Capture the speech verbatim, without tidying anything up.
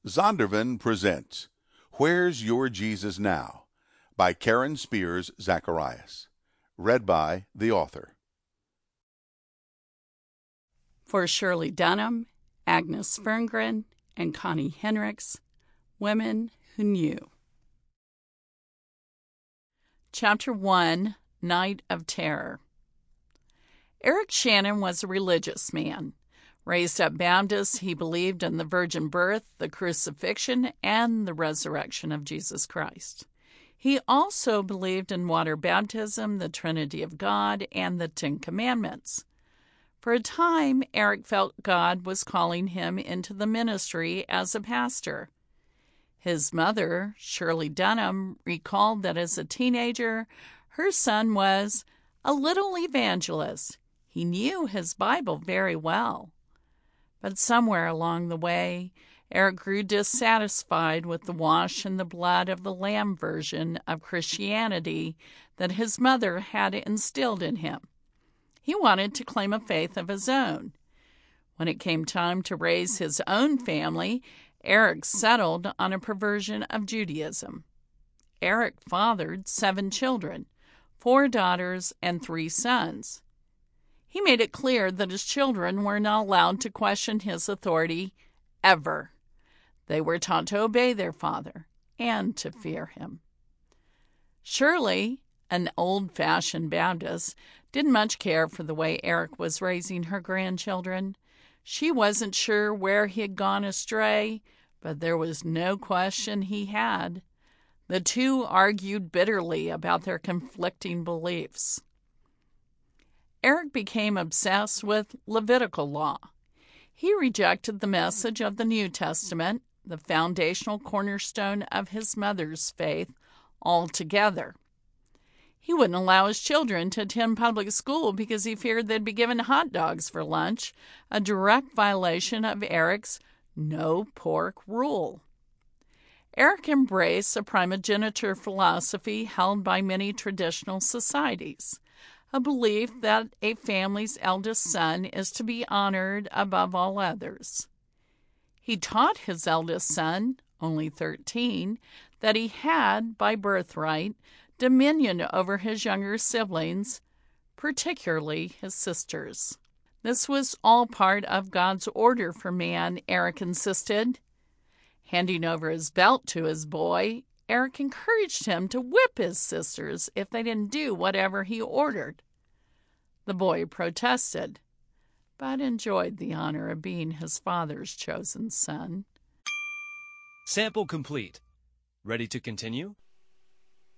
Zondervan presents Where's Your Jesus Now? By Karen Spears Zacharias. Read by the author. For Shirley Dunham, Agnes Ferngren, and Connie Henricks, Women Who Knew. Chapter one, Night of Terror. Eric Shannon was a religious man. Raised up Baptist, he believed in the virgin birth, the crucifixion, and the resurrection of Jesus Christ. He also believed in water baptism, the Trinity of God, and the Ten Commandments. For a time, Eric felt God was calling him into the ministry as a pastor. His mother, Shirley Dunham, recalled that as a teenager, her son was a little evangelist. He knew his Bible very well. But somewhere along the way, Eric grew dissatisfied with the wash in the blood of the Lamb version of Christianity that his mother had instilled in him. He wanted to claim a faith of his own. When it came time to raise his own family, Eric settled on a perversion of Judaism. Eric fathered seven children, four daughters and three sons. He made it clear that his children were not allowed to question his authority ever. They were taught to obey their father and to fear him. Shirley, an old-fashioned Baptist, didn't much care for the way Eric was raising her grandchildren. She wasn't sure where he had gone astray, but there was no question he had. The two argued bitterly about their conflicting beliefs. Eric became obsessed with Levitical law. He rejected the message of the New Testament, the foundational cornerstone of his mother's faith, altogether. He wouldn't allow his children to attend public school because he feared they'd be given hot dogs for lunch, a direct violation of Eric's no pork rule. Eric embraced a primogeniture philosophy held by many traditional societies, a belief that a family's eldest son is to be honored above all others. He taught his eldest son, only thirteen, that he had, by birthright, dominion over his younger siblings, particularly his sisters. This was all part of God's order for man, Eric insisted. Handing over his belt to his boy, Eric encouraged him to whip his sisters if they didn't do whatever he ordered. The boy protested, but enjoyed the honor of being his father's chosen son. Sample complete. Ready to continue?